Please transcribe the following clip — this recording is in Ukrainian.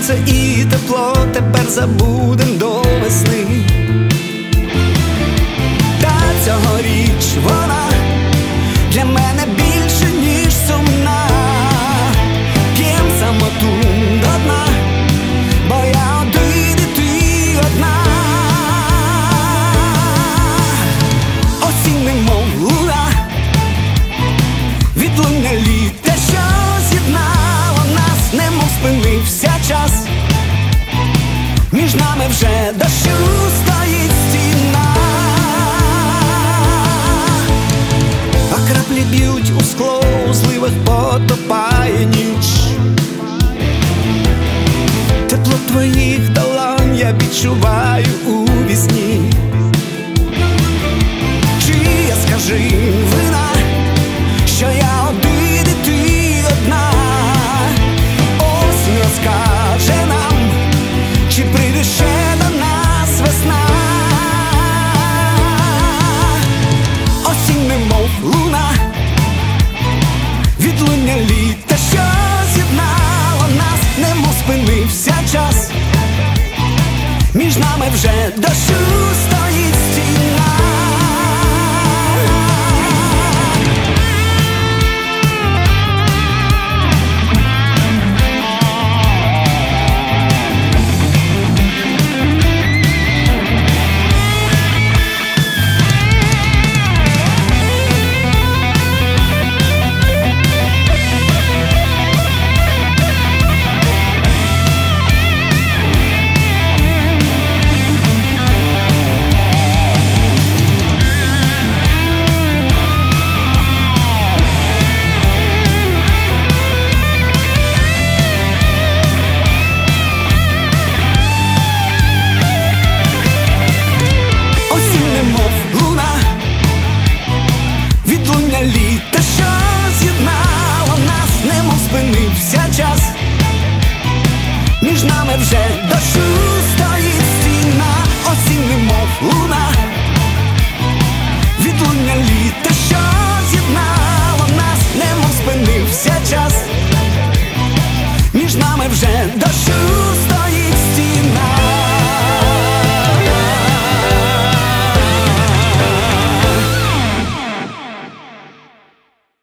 сонце і тепло, тепер забудем до весни. Та цьогоріч вона для мене більше, ніж сумна. П'єм самоту до дна, бо я один і ти одна. Осінь немов луна, відлуння літа, що з'єднало нас, немов спинився час. Між нами вже дощу стоїть стіна, а краплі б'ють у скло, у зливах потопає ніч. Тепло твоїх долонь я відчуваю у вісні. Чи я, скажи, вина, що я один і ти одна? Осінь розкаже нам, чи прийде ще до нас весна. Осінь немов луна, відлуння літа, що з'єднало нас, немов спинився час. Між нами вже дощу стоїть стіна. Літа, що з'єднало нас, немов спинився час. Між нами вже